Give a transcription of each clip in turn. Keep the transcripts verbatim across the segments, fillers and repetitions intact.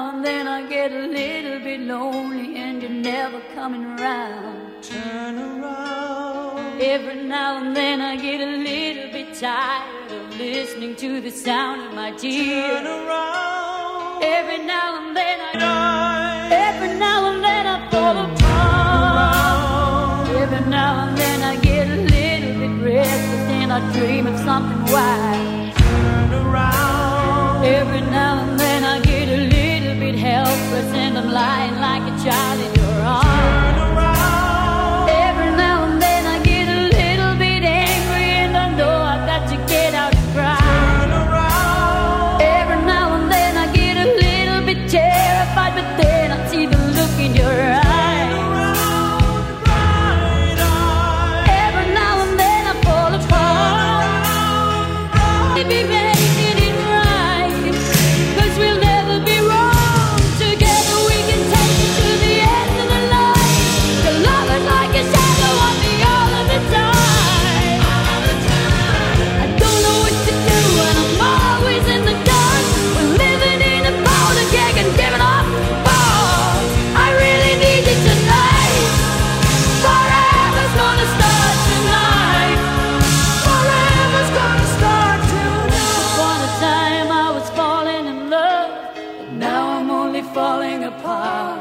now and then I get a little bit lonely and you're never coming around. Turn around. Every now and then I get a little bit tired of listening to the sound of my tears. Turn around. Every now and then I Die. Every now and then I fall apart. Every now and then I get a little bit restless and I dream of something wild. Turn around. Every now and then I get a little bit helpless and I'm lying like a child in your arms. Turn around. Every now and then I get a little bit angry and I know I've got to get out and cry. Turn around. Every now and then I get a little bit terrified, but then I see the look in your eyes. Around, bright eyes. Every now and then I fall apart. Maybe making it right, 'cause we'll never be wrong. Together we can take it to the end of the line. Your love is like a shadow on me all of the time. I don't know what to do and I'm always in the dark. We're living in a powder keg and giving off balls. I really need you tonight. Forever's gonna start tonight. Forever's gonna start tonight. Upon a time I was falling in love, but now I'm only falling apart.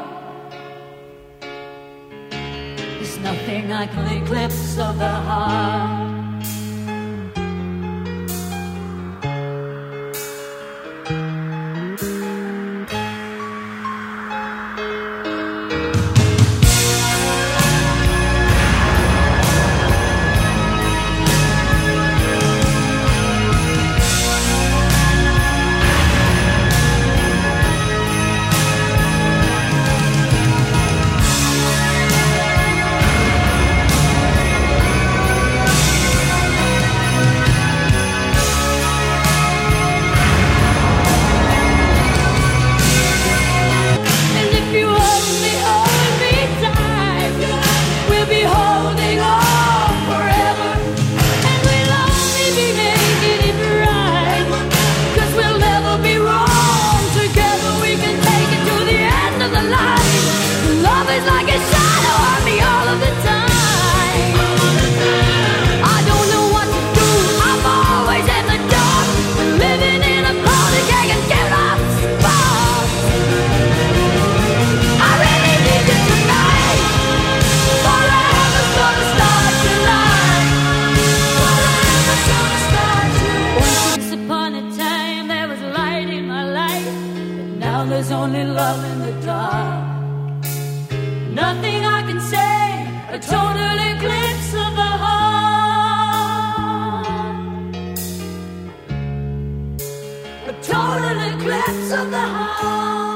There's nothing like an eclipse of the heart. And if you hold me, hold me tight, we'll be holding on forever. And we'll only be making it right, 'cause we'll never be wrong. Together we can take it to the end of the line. Love is like a shadow on me all of the time. I don't know what to do, I'm always in the dark. We're living in a powder keg and giving off sparks. I really need you tonight. Forever's gonna start tonight. Forever's gonna start tonight. Once upon a time there was light in my life, but now there's only love in the dark. Nothing I can say, a total eclipse of the heart. A total eclipse of the heart.